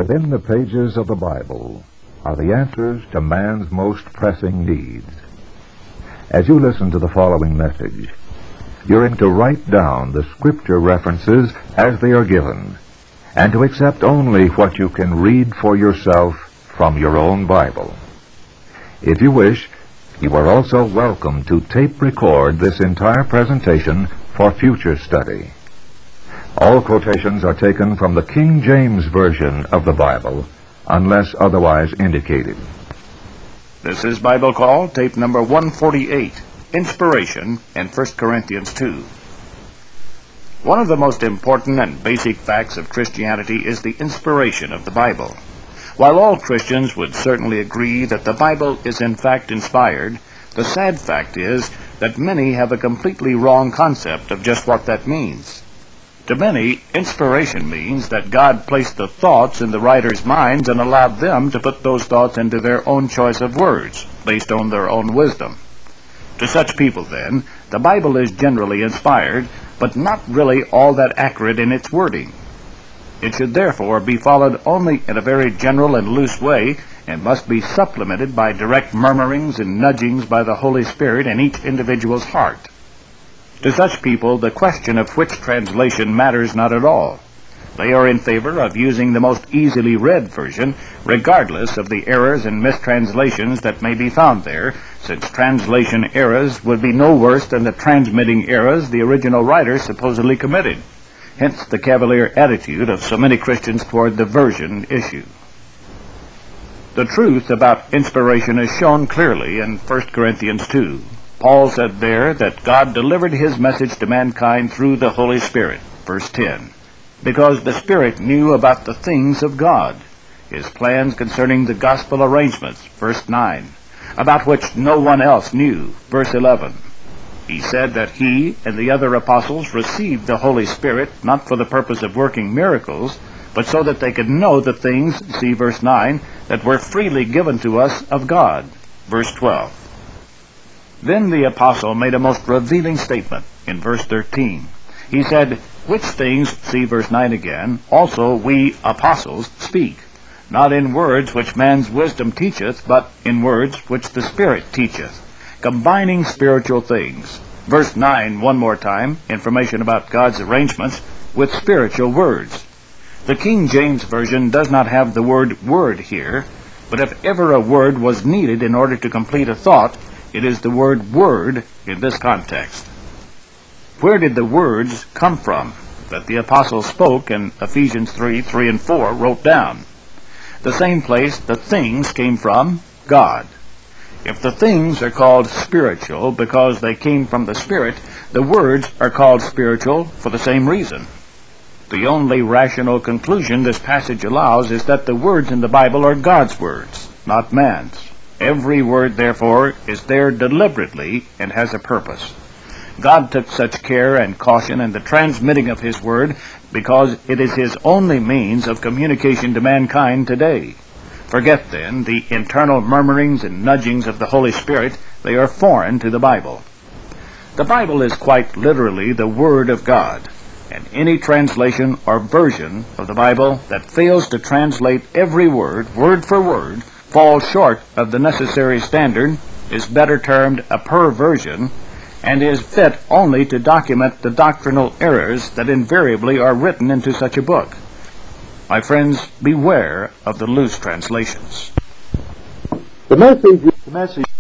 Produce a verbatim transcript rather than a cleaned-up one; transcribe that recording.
Within the pages of the Bible are the answers to man's most pressing needs. As you listen to the following message, you're in to write down the scripture references as they are given, and to accept only what you can read for yourself from your own Bible. If you wish, you are also welcome to tape record this entire presentation for future study. All quotations are taken from the King James Version of the Bible, unless otherwise indicated. This is Bible Call, tape number one forty-eight, Inspiration in First Corinthians two. One of the most important and basic facts of Christianity is the inspiration of the Bible. While all Christians would certainly agree that the Bible is in fact inspired, the sad fact is that many have a completely wrong concept of just what that means. To many, inspiration means that God placed the thoughts in the writer's minds and allowed them to put those thoughts into their own choice of words, based on their own wisdom. To such people, then, the Bible is generally inspired, but not really all that accurate in its wording. It should therefore be followed only in a very general and loose way, and must be supplemented by direct murmurings and nudgings by the Holy Spirit in each individual's heart. To such people, the question of which translation matters not at all. They are in favor of using the most easily read version, regardless of the errors and mistranslations that may be found there, since translation errors would be no worse than the transmitting errors the original writer supposedly committed. Hence the cavalier attitude of so many Christians toward the version issue. The truth about inspiration is shown clearly in First Corinthians two. Paul said there that God delivered his message to mankind through the Holy Spirit, verse ten, because the Spirit knew about the things of God, his plans concerning the gospel arrangements, verse nine, about which no one else knew, verse eleven. He said that he and the other apostles received the Holy Spirit not for the purpose of working miracles, but so that they could know the things, see verse nine, that were freely given to us of God, verse twelve. Then the apostle made a most revealing statement in verse thirteen. He said, which things, see verse nine again, also we apostles speak, not in words which man's wisdom teacheth, but in words which the Spirit teacheth, combining spiritual things. Verse nine, one more time, information about God's arrangements with spiritual words. The King James Version does not have the word word here, but if ever a word was needed in order to complete a thought, it is the word word in this context. Where did the words come from that the apostle spoke and Ephesians three, three and four wrote down? The same place the things came from, God. If the things are called spiritual because they came from the Spirit, the words are called spiritual for the same reason. The only rational conclusion this passage allows is that the words in the Bible are God's words, not man's. Every word, therefore, is there deliberately and has a purpose. God took such care and caution in the transmitting of his word because it is his only means of communication to mankind today. Forget, then, the internal murmurings and nudgings of the Holy Spirit. They are foreign to the Bible. The Bible is quite literally the Word of God, and any translation or version of the Bible that fails to translate every word, word for word, falls short of the necessary standard, is better termed a perversion, and is fit only to document the doctrinal errors that invariably are written into such a book. My friends, beware of the loose translations. The message, the message